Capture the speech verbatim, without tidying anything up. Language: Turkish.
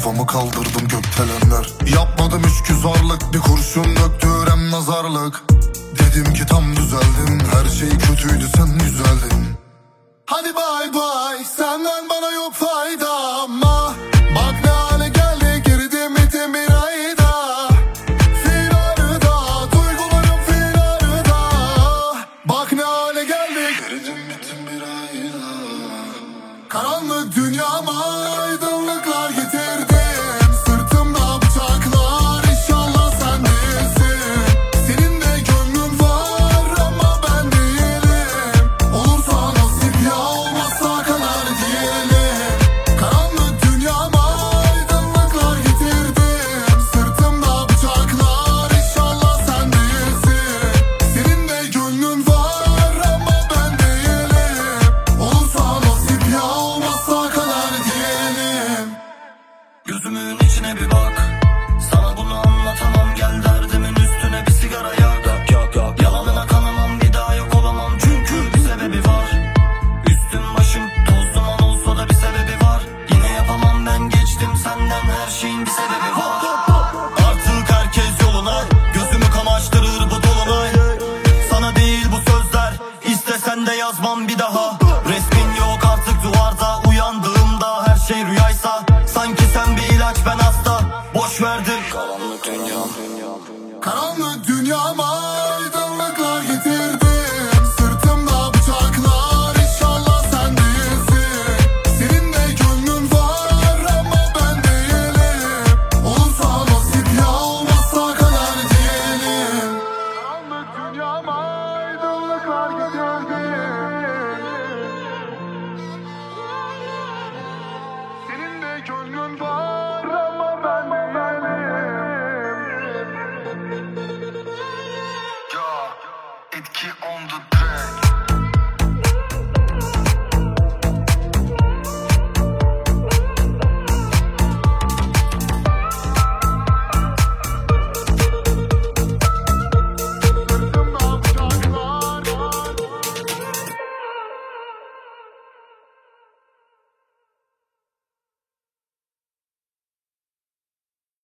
Kafamı kaldırdım gökdelenler. Yapmadım hiç güzarlık, bir kurşun döktürem nazarlık. Dedim ki tam düzeldim, her şey kötüydü sen güzeldin. Hadi bay bay, senden bana yok fayda. Ama bak ne hale geldik, eridim bitim bir ayda. Firarıda, duygularım firarıda. Bak ne hale geldik, eridim bitim bir ayda. Karanlık dünyama aydınlıklar getirdim. Sırtımda bıçaklar, inşallah sen değilsin. Senin de gönlün var ama ben değilim. Olursa nasip, ya olmazsa kader diyelim. Karanlık dünyama aydınlıklar getirdim. Sırtımda bıçaklar, inşallah sen değilsin. Senin de gönlün var ama ben değilim. Olursa nasip, ya olmazsa kader diyelim. Gözümün içine bir bak, sana bunu anlatamam. Gel derdimin üstüne bir sigara yak. Yok yok yok, yalanına kanamam, bir daha yok olamam. Çünkü bir sebebi var. Üstüm başım toz duman olsa da bir sebebi var. Yine yapamam, ben geçtim senden, her şeyin bir sebebi var. Artık herkes yoluna, gözümü kamaştırır bu dolunay. Sana değil bu sözler, istesen de yazmam bir daha. Resmin yok artık duvarda, uyandığımda her şey rüyaysa. Sanki sen bir ilaç, ben hasta, boş verdim. Karanlık dünyam. Karanlık dünyama aydınlıklar